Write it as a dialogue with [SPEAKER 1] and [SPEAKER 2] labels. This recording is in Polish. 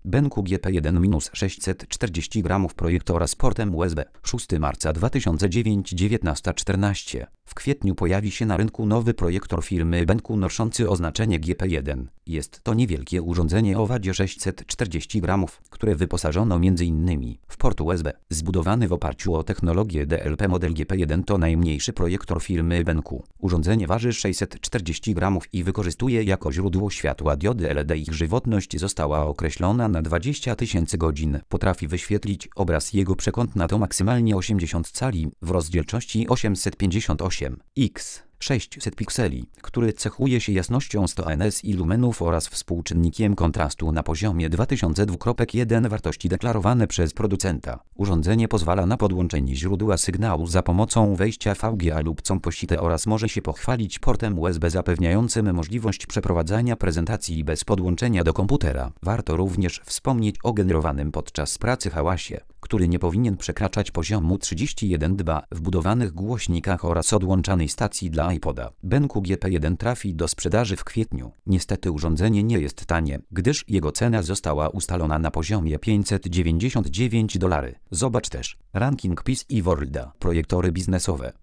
[SPEAKER 1] Benku GP1-640 gramów projektora z portem USB. 6 marca 2009 19:14. W kwietniu pojawi się na rynku nowy projektor firmy Benku noszący oznaczenie GP1. Jest to niewielkie urządzenie o wadzie 640 gramów, które wyposażono m.in. w port USB. Zbudowany w oparciu o technologię DLP model GP1 to najmniejszy projektor firmy Benku. Urządzenie waży 640 gramów i wykorzystuje jako źródło światła diody LED. Ich żywotność została określona na 20 000 godzin. Potrafi wyświetlić obraz jego przekątna to maksymalnie 80 cali w rozdzielczości 858x 600 pikseli, który cechuje się jasnością 100 ns i lumenów oraz współczynnikiem kontrastu na poziomie 2002.1 wartości deklarowane przez producenta. Urządzenie pozwala na podłączenie źródła sygnału za pomocą wejścia VGA lub COM-posite oraz może się pochwalić portem USB zapewniającym możliwość przeprowadzania prezentacji bez podłączenia do komputera. Warto również wspomnieć o generowanym podczas pracy hałasie, który nie powinien przekraczać poziomu 31 dB, wbudowanych głośnikach oraz odłączanej stacji dla iPoda. Benku GP1 trafi do sprzedaży w kwietniu. Niestety urządzenie nie jest tanie, gdyż jego cena została ustalona na poziomie $599. Zobacz też ranking PC Worlda. Projektory biznesowe.